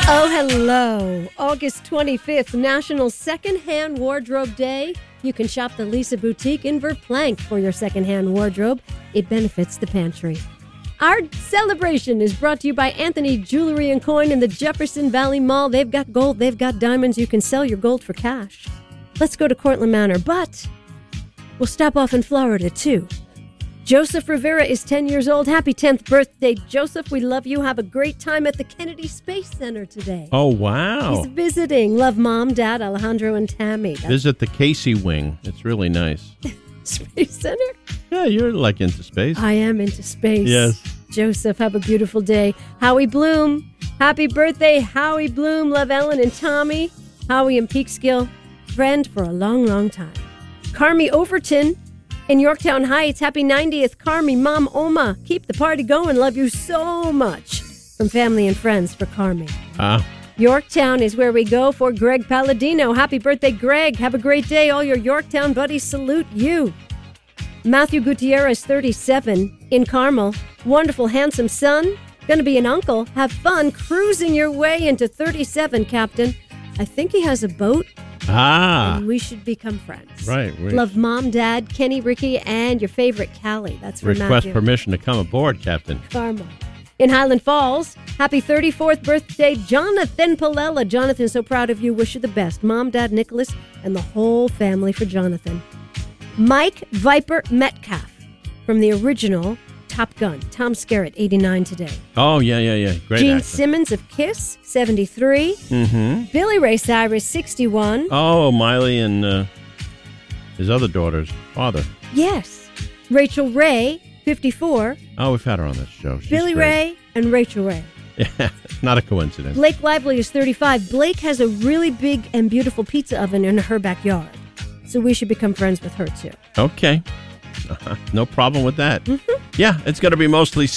Oh, hello. August 25th, National Secondhand Wardrobe Day. You can shop the Lisa Boutique in Verplank for your secondhand wardrobe. It benefits the pantry. Our celebration is brought to you by Anthony Jewelry and Coin in the Jefferson Valley Mall. They've got gold, they've got diamonds. You can sell your gold for cash. Let's go to Cortland Manor, but we'll stop off in Florida, too. Joseph Rivera is 10 years old. Happy 10th birthday, Joseph. We love you. Have a great time at the Kennedy Space Center today. Oh, wow. He's visiting. Love Mom, Dad, Alejandro, and Tammy. Visit the Casey Wing. It's really nice. Space Center? Yeah, you're like into space. I am into space. Yes. Joseph, have a beautiful day. Howie Bloom. Happy birthday, Howie Bloom. Love Ellen and Tommy. Howie and Peekskill. Friend for a long, long time. Carmi Overton. In Yorktown Heights, happy 90th, Carmi, Mom, Oma. Keep the party going. Love you so much. From family and friends for Carmi. Yorktown is where we go for Greg Palladino. Happy birthday, Greg. Have a great day. All your Yorktown buddies salute you. Matthew Gutierrez, 37, in Carmel. Wonderful, handsome son. Gonna be an uncle. Have fun cruising your way into 37, Captain. I think he has a boat. And we should become friends. Right. Love Mom, Dad, Kenny, Ricky, and your favorite Callie. That's for Request Matthew. permission to come aboard, Captain. Carmel. In Highland Falls, happy 34th birthday, Jonathan Palella. Jonathan, so proud of you. Wish you the best. Mom, Dad, Nicholas, and the whole family for Jonathan. Mike Viper Metcalf from the original Top Gun. Tom Skerritt, 89 today. Oh, yeah. Great Gene actor. Simmons of Kiss, 73. Mm-hmm. Billy Ray Cyrus, 61. Oh, Miley and his other daughter's father. Yes. Rachel Ray, 54. Oh, we've had her on this show. She's Billy great. Ray and Rachel Ray. Yeah, not a coincidence. Blake Lively is 35. Blake has a really big and beautiful pizza oven in her backyard. So we should become friends with her, too. Okay. No problem with that. Mm-hmm. Yeah, it's going to be mostly